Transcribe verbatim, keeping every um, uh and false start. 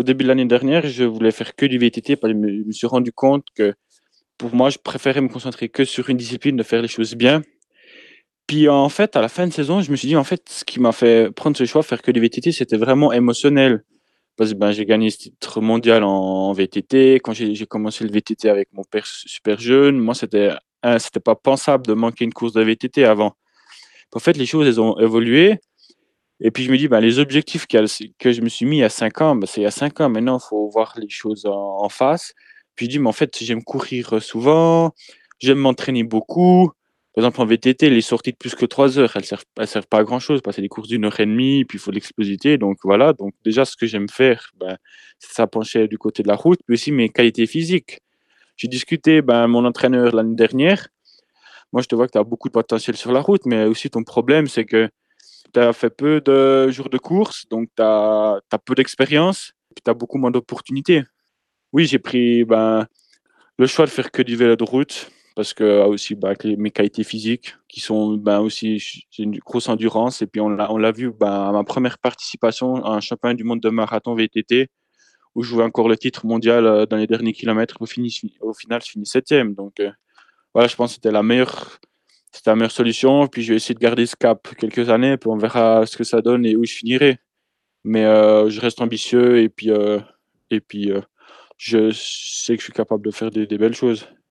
au début de l'année dernière, je voulais faire que du V T T parce que je me je me suis rendu compte que, pour moi, je préférais me concentrer que sur une discipline, de faire les choses bien. Puis, en fait, à la fin de saison, je me suis dit: «En fait, ce qui m'a fait prendre ce choix, faire que du V T T, c'était vraiment émotionnel». Parce que, ben, j'ai gagné ce titre mondial en en V T T. Quand j'ai j'ai commencé le V T T avec mon père s super jeune, moi, c'était un c'était pas pensable de manquer une course de V T T avant. En fait, les choses, elles ont évolué et puis je me dis: «Ben, les objectifs qu'il y a s que je me suis mis il y a cinq ans, ben, c'est il y a cinq ans. Maintenant, il faut voir les choses en en face». Puis je dis: «Mais en fait, j'aime courir, heu, souvent, j'aime m'entraîner beaucoup». Par exemple, en V T T, les sorties de plus que trois heures, elles servent elles servent pas à grand chose parce que c'est des courses d'une heure et demie, puis il faut de l'explosivité, donc voilà. Donc déjà, ce que j'aime faire, ben, ça penchait du côté de la route, puis aussi mes qualités physiques. J'ai discuté, ben, mon entraîneur l'année dernière. «Moi, je te vois que tu as beaucoup de potentiel sur la route, mais aussi ton problème, c'est que tu as fait peu de jours de course, donc tu as tu as peu d'expérience, puis tu as beaucoup moins d'opportunités». Oui, j'ai pris, ben, le choix de faire que du vélo de route parce que, ah, aussi, bah, avec les mes qualités physiques qui sont, ben, aussi j j'ai une grosse endurance et puis on l'a on l'a vu, ben, à ma première participation à un championnat du monde de marathon V T T où je jouais encore le titre mondial, heu, dans les derniers kilomètres. Au fini au final, je finis septième, donc heu, voilà, je pense que c'était la meilleure c'était la meilleure solution. Puis je vais essayer de garder ce cap quelques années, puis on verra ce que ça donne et où je finirai. Mais heu, je reste ambitieux et puis, heu et puis, heu, je sais que je suis capable de faire des des belles choses.